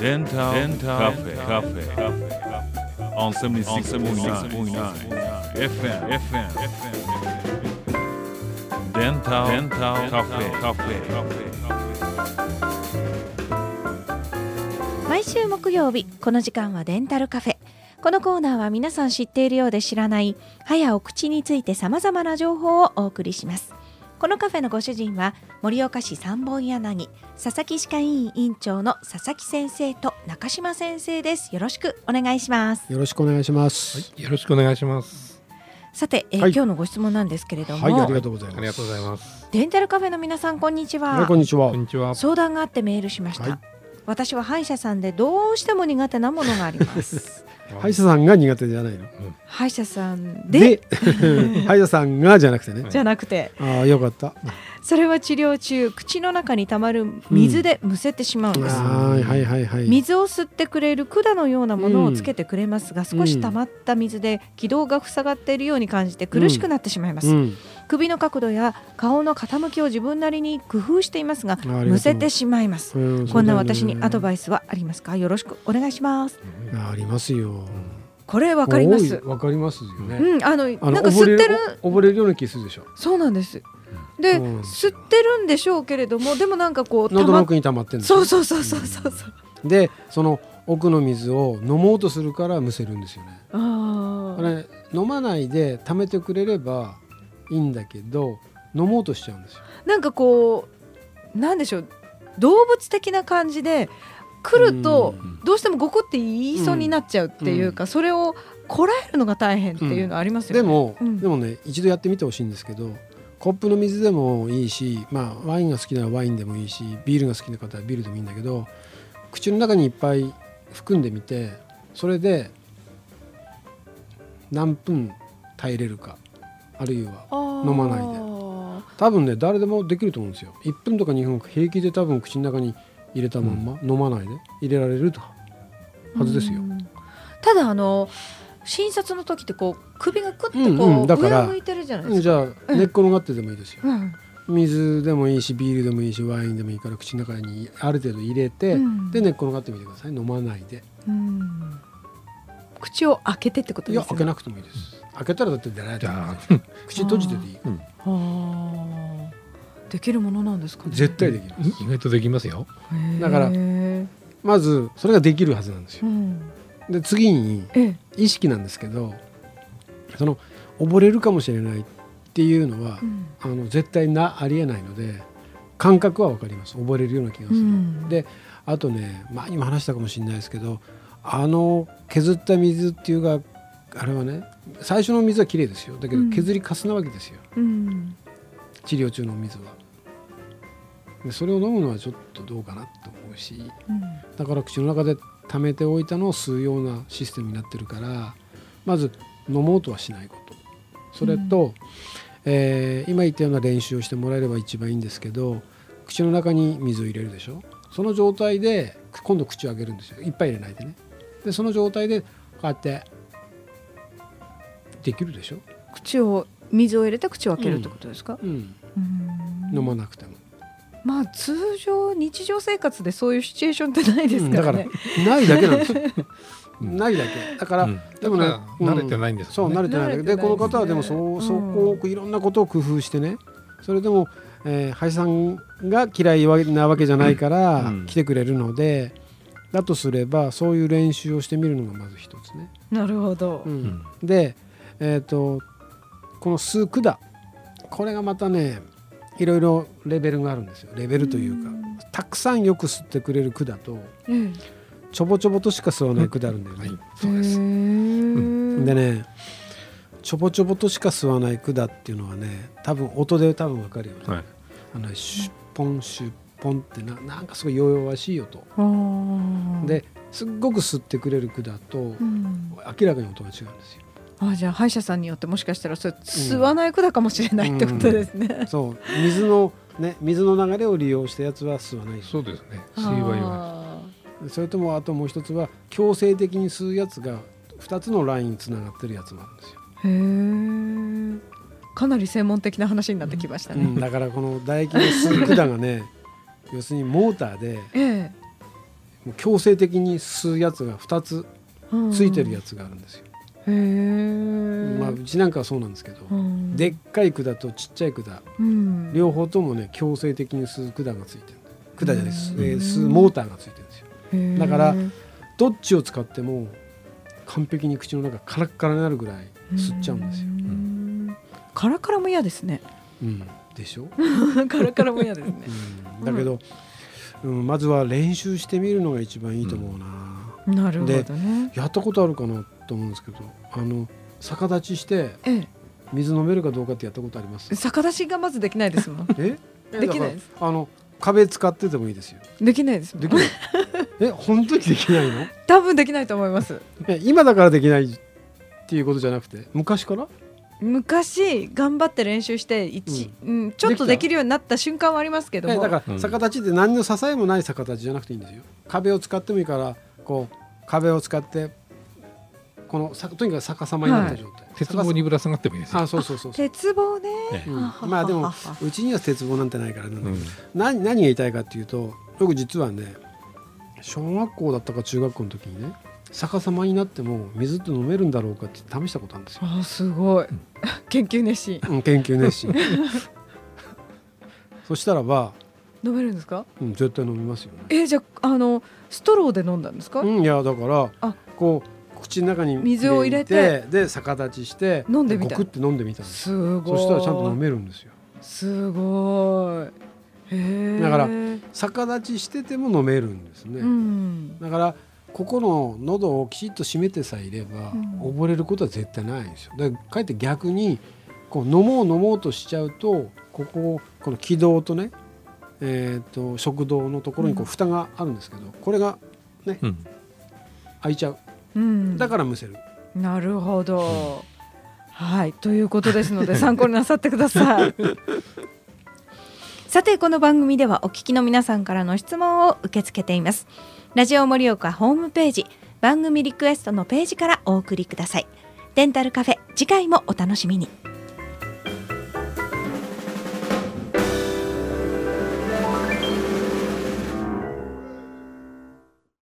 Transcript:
Dental Cafe on 76.9 FM Dental Cafe 毎週木曜日この時間はデンタルカフェ。このコーナーは皆さん知っているようで知らない歯やお口について様々な情報をお送りします。このカフェのご主人は盛岡市三本柳佐々木歯科医院院長の佐々木先生と中島先生です。よろしくお願いします。 よろしくお願いします。 はい、よろしくお願いします。 さて、 はい、 今日のご質問なんですけれども、 はい、ありがとうございます。 ありがとうございます。 デンタルカフェの皆さんこんにちは。 はい、こんにちは。 こんにちは。 相談があってメールしました。 はい、 私は歯医者さんでどうしても苦手なものがあります歯医者さんが苦手じゃないの、 歯医者さんで歯医者さんがじゃなくてねじゃなくて、 ああよかった。 それは治療中口の中にたまる水でむせてしまうんです、 はいはいはいはい、 水を吸ってくれる管のようなものをつけてくれますが、少し溜まった水で気道が塞がっているように感じて苦しくなってしまいます、首の角度や顔の傾きを自分なりに工夫していますがむせてしまいます、こんな私にアドバイスはありますか？よろしくお願いします。 ありますよ。 これわかります。 わかりますよね、 なんか吸ってる溺れるような気するでしょ。 そうなんです。で、吸ってるんでしょうけれども、でもなんかこう喉の奥に溜まってるんですよ。 そうでその奥の水を飲もうとするからむせるんですよね。 あれ飲まないで溜めてくれればいいんだけど飲もうとしちゃうんですよ。 なんかこうなんでしょう、動物的な感じで来るとどうしてもゴクって言いそうになっちゃうっていうか、それをこらえるのが大変っていうのありますよね、 でもね、一度やってみてほしいんですけど、コップの水でもいいし、ワインが好きならワインでもいいし、ビールが好きな方はビールでもいいんだけど、口の中にいっぱい含んでみて、それで何分耐えれるか、あるいは飲まないで、多分ね誰でもできると思うんですよ。1分とか2分平気で多分口の中に入れたまんま、飲まないで入れられるはずですよ。 ただ診察の時ってこう首がクッてこう、 だから上向いてるじゃないですか。 じゃあ寝っ転がってでもいいですよ、水でもいいしビールでもいいしワインでもいいから口の中にある程度入れて、で寝っ転がってみてください。飲まないで、 口を開けてってことですか？ いや開けなくてもいいです。開けたらだって出られたら口閉じてていい、 できるものなんですかね？ 絶対できます。 意外とできますよ。 だからまずそれができるはずなんですよ、で次に意識なんですけど、その溺れるかもしれないっていうのは、絶対ありえないので、感覚は分かります。溺れるような気がする、であとね、今話したかもしれないですけど、削った水っていうかあれはね、最初の水はきれいですよ。だけど削りかすなわけですよ、治療中の水は。でそれを飲むのはちょっとどうかなと思うし、だから口の中で溜めておいたのを吸うようなシステムになってるから、まず飲もうとはしないこと、それと、今言ったような練習をしてもらえれば一番いいんですけど、口の中に水を入れるでしょ。その状態で今度口を開けるんですよ。いっぱい入れないでね。でその状態でこうやってできるでしょ。 水を入れて口を開けるってことですか？ 飲まなくても。 通常日常生活でそういうシチュエーションってないですからね、 だからないだけなんですよないだけだから、でもね慣れてないんですよね。 そう慣れてないだけで、この方はでもそこをいろんなことを工夫してね、それでも、歯医者さんが嫌いなわけじゃないから来てくれるので、だとすればそういう練習をしてみるのがまず一つね。 なるほど、 で、この吸う管、これがまたねいろいろレベルがあるんですよ。レベルというか、たくさんよく吸ってくれる管と、ちょぼちょぼとしか吸わない管あるんだよね、 そうです。 でね、ちょぼちょぼとしか吸わない管っていうのはね、多分音で分かるよね、シュッポンシュッポンってなんかすごい弱々しい音ですっごく吸ってくれる管と、明らかに音が違うんですよ。 じゃあ歯医者さんによってもしかしたらそれ吸わない管かもしれないってことですね、 そう水の流れを利用したやつは吸わない。 そうですね、吸い場合は。 それともあともう一つは強制的に吸うやつが2つのラインつながってるやつもあるんですよ。 へえ、かなり専門的な話になってきましたね、 だからこの唾液の吸う管がね要するにモーターで、 強制的に吸うやつが2つついてるやつがあるんですよ。 へー、 まあ、うちなんかはそうなんですけど、でっかい管とちっちゃい管、両方ともね強制的に吸う管がついてる。管じゃないです、吸うモーターがついてるんですよ。だからどっちを使っても完璧に口の中カラッカラになるぐらい吸っちゃうんですよ。 カラカラも嫌ですね。 でしょカラカラも嫌ですね。 だけど、まずは練習してみるのが一番いいと思うな。 なるほどね。 やったことあるかなと思うんですけど、逆立ちして水飲めるかどうかってやったことあります？ 逆立ちがまずできないですもん。できないです。 壁使っててもいいですよ。 できないですもん。 できない。本当にできないの？ 多分できないと思います。 今だからできないっていうことじゃなくて、昔から？ 昔頑張って練習してちょっとできるようになった瞬間はありますけども、 だから逆立ちって何の支えもない逆立ちじゃなくていいんですよ。壁を使ってもいいから、こう壁を使ってとにかく逆さまになった状態、 鉄棒にぶら下がってもいいですよ。 そう。 鉄棒ね。 まあでもうちには鉄棒なんてないから何が言いたいかっていうと、僕実はね小学校だったか中学校の時にね、逆さまになっても水って飲めるんだろうかって試したことあるんですよ。 すごい研究熱心。 研究熱心。そしたらば飲めるんですか？ 絶対飲みますよね。 じゃあストローで飲んだんですか？ いやだからこう口の中に水を入れてで逆立ちして飲んでみた。 ゴクって飲んでみたんです。 すごい。 そしたらちゃんと飲めるんですよ。 すごい。 だから逆立ちしてても飲めるんですね。だからここの喉をきちっと締めてさえいれば溺れることは絶対ないんですよ。だからかえって逆にこう飲もうとしちゃうと、この気道とね、食道のところに蓋があるんですけど、これがね、開いちゃう。だからむせる。 なるほど。はい、ということですので参考になさってください。さて、この番組ではお聞きの皆さんからの質問を受け付けています。ラジオ盛岡ホームページ、番組リクエストのページからお送りください。デンタルカフェ、次回もお楽しみに。